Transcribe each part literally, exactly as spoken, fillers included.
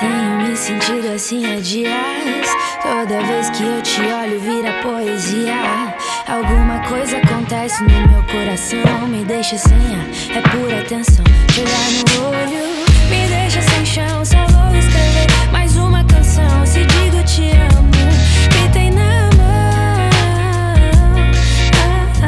Tenho me sentido assim há dias. Toda vez que eu te olho vira poesia. Alguma coisa acontece no meu coração, me deixa sem ar, é pura tensão. Te olhar no olho me deixa sem chão. Só vou escrever mais uma canção. Se digo te amo, me tem na mão. ah,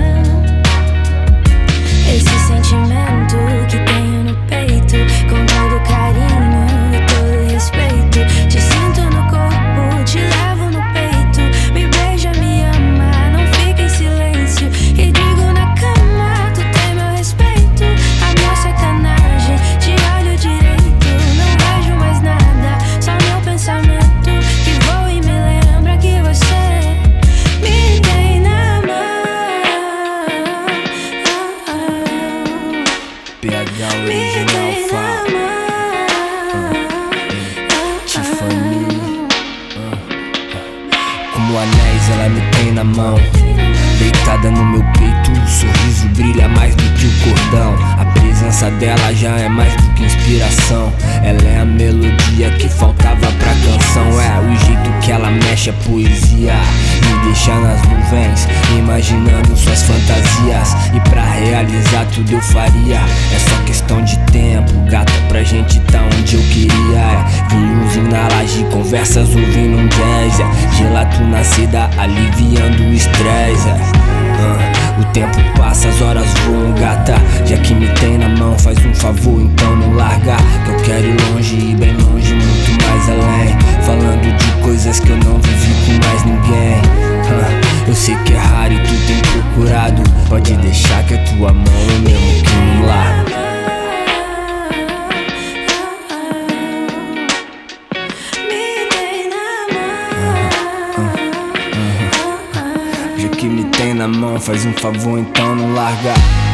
ah. Esse sentimento que tenho no peito, com todo carinho e todo respeito. Te sinto no corpo, te levo no peito. Me beija, me ama, não fica em silêncio. E digo na cama, tu tem meu respeito. Amor, sacanagem, te olho direito. Não vejo mais nada, só meu pensamento que voa e me lembra que você me tem na mão. ah, ah. P H original fala. Tiffany, como anéis ela me tem na mão. Deitada no meu peito, o sorriso brilha mais do que o cordão. A presença dela já é mais do que inspiração. Ela é a melodia que faltava pra canção. É o jeito que ela mexe a poesia, me deixa nas nuvens, imaginando suas fantasias. E pra realizar tudo eu faria. É só questão de tempo, gata, pra gente tá onde eu queria. É vinhozinho na laje, conversas ouvindo um jazz. É gelato na seda, aliviando o estresse. É. Uh, o tempo passa, as horas voam, gata. Já que me tem na mão, faz um favor, então não larga. Que eu quero ir longe, ir bem longe, muito mais além. Falando de coisas que eu não vivi com mais ninguém. uh, Eu sei que é raro e tu tem procurado. Pode deixar que a tua mão eu mesmo que não largo. Já que me tem na mão, faz um favor, então não larga.